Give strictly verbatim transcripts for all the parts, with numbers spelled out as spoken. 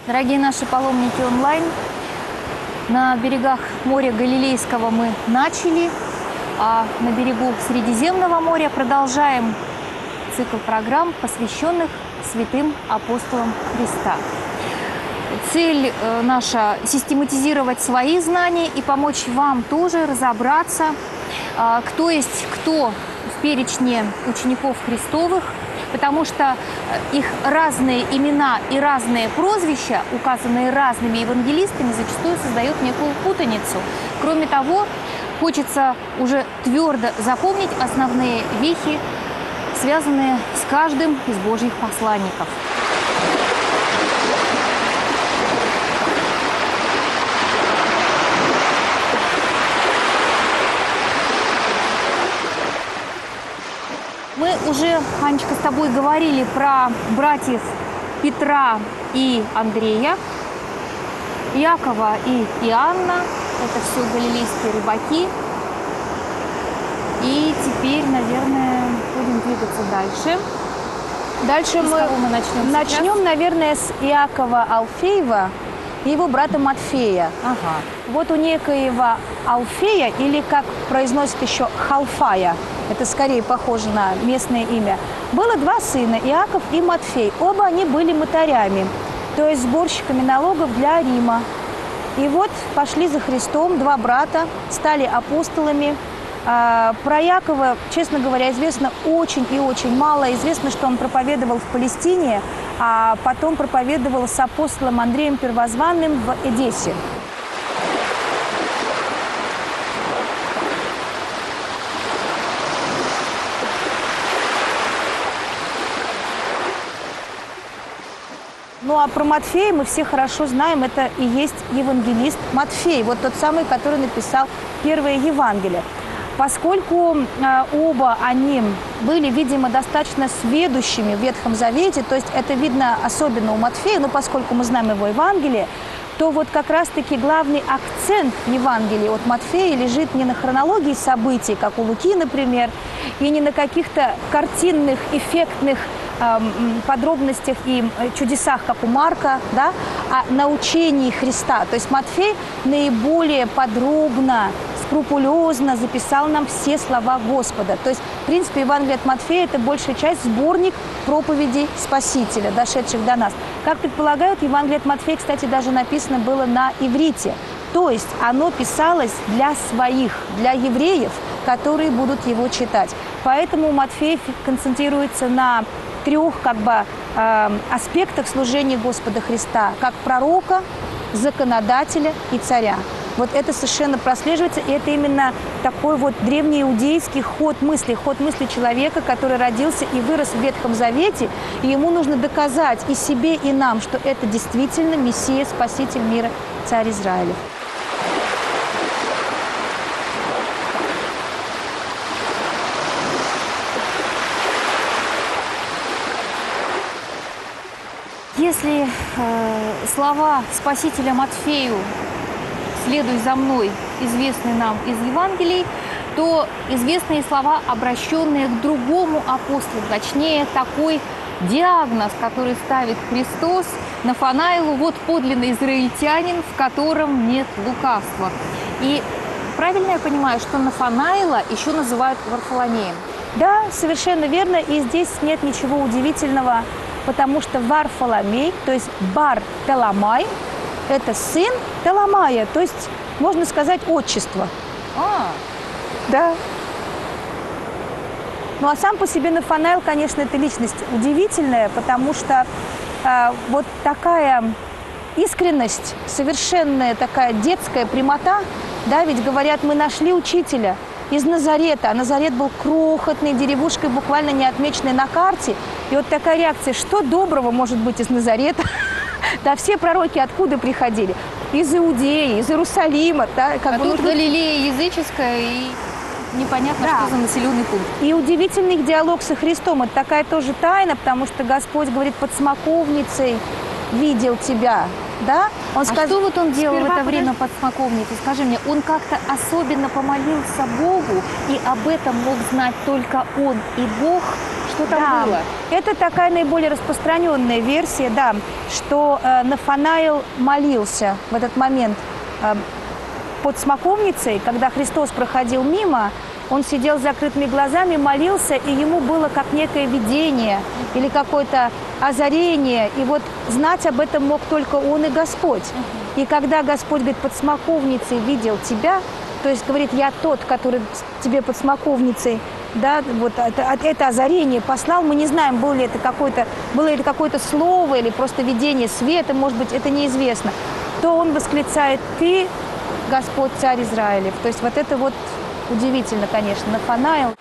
Дорогие наши паломники онлайн, на берегах моря Галилейского мы начали, а на берегу Средиземного моря продолжаем цикл программ, посвященных святым апостолам Христа. Цель наша – систематизировать свои знания и помочь вам тоже разобраться, кто есть кто в перечне учеников Христовых, потому что их разные имена и разные прозвища, указанные разными евангелистами, зачастую создают некую путаницу. Кроме того, хочется уже твердо запомнить основные вехи, связанные с каждым из Божьих посланников. Мы уже, Анечка, с тобой говорили про братьев Петра и Андрея, Иакова и Иоанна. Это все галилейские рыбаки. И теперь, наверное, будем двигаться дальше. Дальше мы, мы начнем, начнем наверное, с Иакова Алфеева и его брата Матфея. Ага. Вот у некоего Алфея, или как произносят еще Халфая, это скорее похоже на местное имя, было два сына, Иаков и Матфей. Оба они были мытарями, то есть сборщиками налогов для Рима. И вот пошли за Христом два брата, стали апостолами. А, про Иакова, честно говоря, известно очень и очень мало. Известно, что он проповедовал в Палестине, а потом проповедовал с апостолом Андреем Первозванным в Эдессе. Ну а про Матфея мы все хорошо знаем, это и есть евангелист Матфей, вот тот самый, который написал первое Евангелие. Поскольку э, оба они были, видимо, достаточно сведущими в Ветхом Завете, то есть это видно особенно у Матфея, но поскольку мы знаем его Евангелие, то вот как раз-таки главный акцент Евангелия от Матфея лежит не на хронологии событий, как у Луки, например, и не на каких-то картинных, эффектных подробностях и чудесах, как у Марка, да, а на учении Христа. То есть Матфей наиболее подробно, скрупулезно записал нам все слова Господа. То есть, в принципе, Евангелие от Матфея – это большая часть сборник проповедей Спасителя, дошедших до нас. Как предполагают, Евангелие от Матфея, кстати, даже написано было на иврите. То есть оно писалось для своих, для евреев, которые будут его читать. Поэтому Матфей концентрируется на трех как бы, э, аспектах служения Господа Христа, как пророка, законодателя и царя. Вот это совершенно прослеживается, и это именно такой вот древнеиудейский ход мысли, ход мысли человека, который родился и вырос в Ветхом Завете, и ему нужно доказать и себе, и нам, что это действительно Мессия, Спаситель мира, Царь Израилев. Если э, слова Спасителя Матфею «следуй за мной» известны нам из Евангелий, то известны и слова, обращенные к другому апостолу, точнее, такой диагноз, который ставит Христос Нафанаилу: вот подлинный израильтянин, в котором нет лукавства. И правильно я понимаю, что Нафанаила еще называют Варфоломеем? Да, совершенно верно, и здесь нет ничего удивительного, потому что Варфоломей, то есть Бар-Теламай, это сын Теламая, то есть, можно сказать, отчество. А, да. Ну а сам по себе Нафанаил, конечно, это личность удивительная, потому что э, вот такая искренность, совершенная такая детская прямота, да, ведь говорят, мы нашли учителя из Назарета, а Назарет был крохотной деревушкой, буквально не отмеченной на карте. И вот такая реакция, что доброго может быть из Назарета? Да, все пророки откуда приходили? Из Иудеи, из Иерусалима. Да, как а бы, тут ну, Галилея языческая, и непонятно, да. что за населенный пункт. И удивительный их диалог со Христом. Это такая тоже тайна, потому что Господь говорит: под смоковницей видел тебя. Да? Он а сказ... что вот он делал Сперва в это время подожди. под смоковницей? Скажи мне, он как-то особенно помолился Богу, и об этом мог знать только он и Бог, что там Да, было? это такая наиболее распространенная версия, да, что э, Нафанаил молился в этот момент э, под смоковницей, когда Христос проходил мимо, он сидел с закрытыми глазами, молился, и ему было как некое видение или какое-то озарение. И вот знать об этом мог только он и Господь. И когда Господь, говорит, под смоковницей видел тебя, то есть говорит, я тот, который тебе под смоковницей, да, вот это, это озарение послал, мы не знаем, было ли это какое-то, было ли это какое-то слово или просто видение света, может быть, это неизвестно, то он восклицает, ты, Господь, царь Израилев. То есть вот это вот удивительно, конечно, Нафанаил.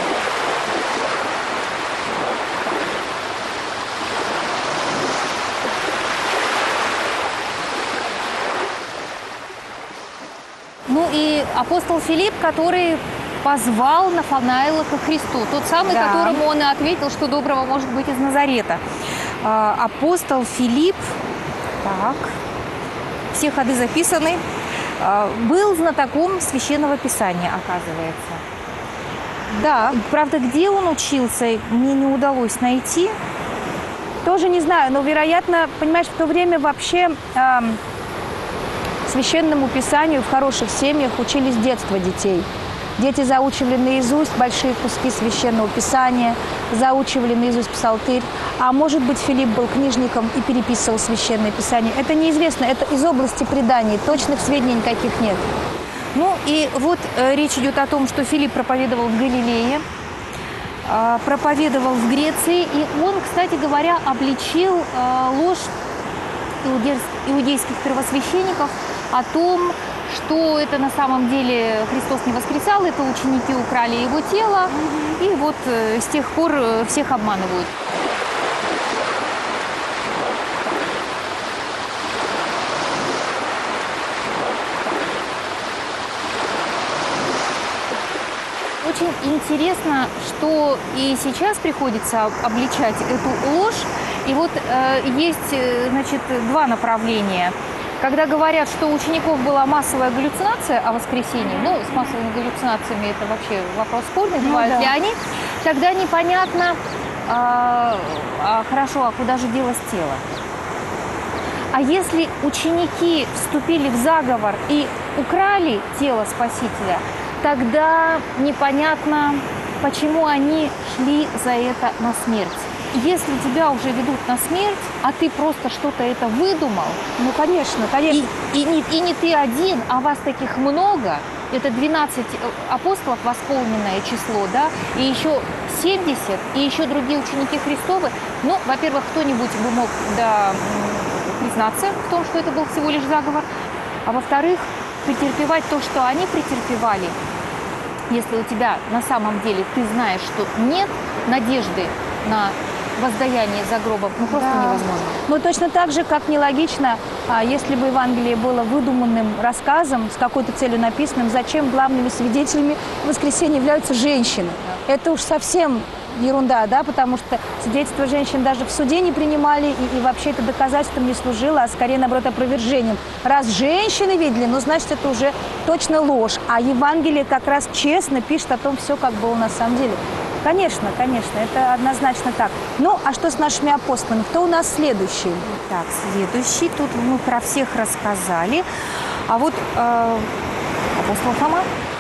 Ну и апостол Филипп, который позвал Нафанаила ко Христу. Тот самый, Да. которому он и ответил, что доброго может быть из Назарета. А, апостол Филипп, так, все ходы записаны, а, был знатоком Священного Писания, оказывается. Да, Правда, где он учился, мне не удалось найти. тоже не знаю, но, вероятно, понимаешь, в то время вообще эм, Священному Писанию в хороших семьях учили с детства детей. Дети заучивали наизусть большие куски Священного Писания, заучивали наизусть псалтырь. А может быть, Филипп был книжником и переписывал Священное Писание. Это неизвестно, это из области преданий, точных сведений никаких нет. Ну и вот э, речь идет о том, что Филипп проповедовал в Галилее, э, проповедовал в Греции, и он, кстати говоря, обличил э, ложь иудейс- иудейских первосвященников о том, что это на самом деле Христос не воскресал, это ученики украли его тело, и вот э, с тех пор э, всех обманывают. Очень интересно, что и сейчас приходится обличать эту ложь. И вот э, есть, э, значит, два направления. Когда говорят, что у учеников была массовая галлюцинация о воскресенье, ну, с массовыми галлюцинациями это вообще вопрос спорный, Ну бывают да. ли они, тогда непонятно, а, а, хорошо, а куда же делось тело? А если ученики вступили в заговор и украли тело Спасителя, тогда непонятно, почему они шли за это на смерть. Если тебя уже ведут на смерть, а ты просто что-то это выдумал, Ну, конечно, конечно. и, и, не, и не ты один, а вас таких много, это двенадцать апостолов, восполненное число, да, и еще семьдесят, и еще другие ученики Христовы. Ну, во-первых, кто-нибудь бы мог, да, признаться в том, что это был всего лишь заговор, а во-вторых, претерпевать то, что они претерпевали, если у тебя на самом деле ты знаешь, что нет надежды на воздаяние за гробом, ну просто Да. невозможно. Ну, точно так же, как нелогично, а, если бы Евангелие было выдуманным рассказом, с какой-то целью написанным, зачем главными свидетелями воскресения являются женщины. Это уж совсем ерунда, да, потому что свидетельство женщин даже в суде не принимали, и, и вообще это доказательством не служило, а скорее, наоборот, опровержением. Раз женщины видели, ну, значит, это уже точно ложь. А Евангелие как раз честно пишет о том все, как было на самом деле. Конечно, конечно, это однозначно так. Ну, а что с нашими апостолами? Кто у нас следующий? Так, следующий. Тут мы про всех рассказали. А вот э, апостол Фома.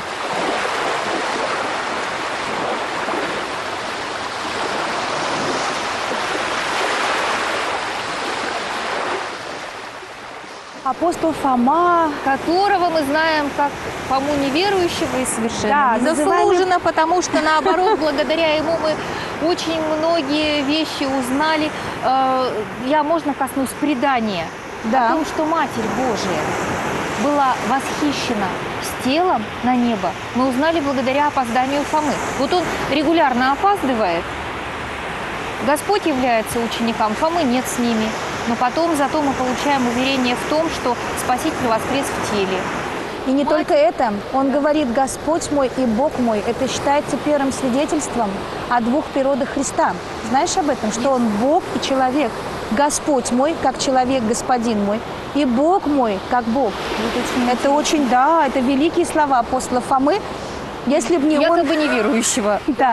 Апостол Фома. Которого мы знаем как Фому неверующего и совершенно Да, незаслуженно, потому что, наоборот, благодаря ему мы очень многие вещи узнали. Э, Я, можно, коснусь предания Да. о том, что Матерь Божия была восхищена с телом на небо. Мы узнали благодаря опозданию Фомы. Вот он регулярно опаздывает. Господь является учеником, Фомы нет с ними. Но потом зато мы получаем уверение в том, что Спаситель воскрес в теле. И не Мать- только это. Он говорит, Господь мой и Бог мой. Это считается первым свидетельством о двух природах Христа. Знаешь об этом? Что Он Бог и человек. Господь мой, как человек, Господин мой. И Бог мой, как Бог. Это очень, да, это великие слова апостола Фомы. Если бы не он... Якобы неверующего. Да.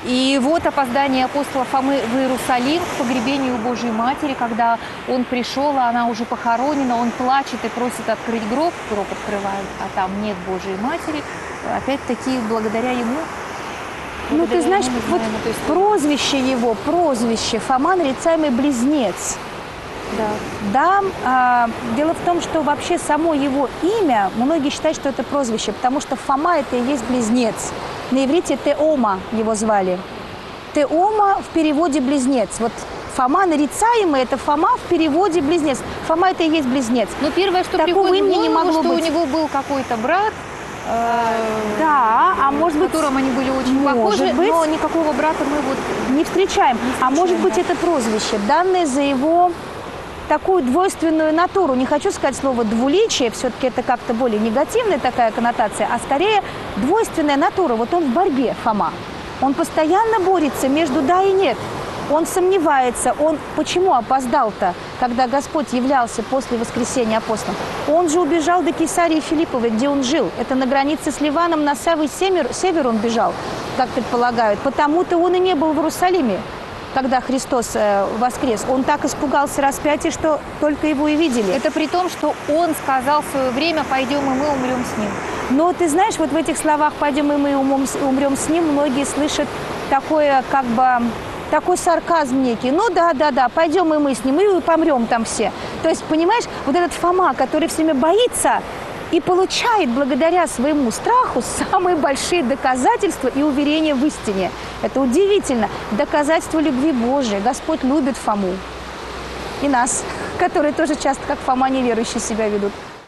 И вот опоздание апостола Фомы в Иерусалим к погребению Божьей Матери, когда он пришел, а она уже похоронена, он плачет и просит открыть гроб, гроб открывают, а там нет Божьей Матери. Опять-таки, благодаря ему. Ну, ты знаешь, вот прозвище его, прозвище Фома нарицаемый близнец. Да. Да, а, дело в том, что вообще само его имя, многие считают, что это прозвище, потому что Фома – это и есть близнец. На иврите Теома его звали. Теома в переводе близнец. Вот Фома нарицаемый – это Фома в переводе близнец. Фома – это и есть близнец. Но первое, что Такого приходит в имени не голову, могло что быть. у него был какой-то брат, Да, а может с быть, которым они были очень может похожи, быть. но никакого брата мы вот... не встречаем. Не А может встречаем, быть, да. это прозвище, данное за его такую двойственную натуру. Не хочу сказать слово двуличие, все-таки это как-то более негативная такая коннотация, а скорее двойственная натура. Вот он в борьбе, Фома. Он постоянно борется между да и нет. Он сомневается. Он почему опоздал-то, когда Господь являлся после воскресения апостолов? Он же убежал до Кесарии Филипповой, где он жил. Это на границе с Ливаном, на самый север, север он бежал, как предполагают. Потому-то он и не был в Иерусалиме, когда Христос э, воскрес. Он так испугался распятия, что только его и видели. Это при том, что он сказал в свое время: пойдем, и мы умрем с ним. Но ты знаешь, вот в этих словах «пойдем, и мы умрем с ним» многие слышат такое, как бы, такой сарказм некий. Ну да, да, да, пойдем и мы с ним, и помрем там все. То есть, понимаешь, вот этот Фома, который все время боится и получает благодаря своему страху самые большие доказательства и уверения в истине. Это удивительно. Доказательство любви Божией. Господь любит Фому. И нас, которые тоже часто, как Фома, неверующие себя ведут.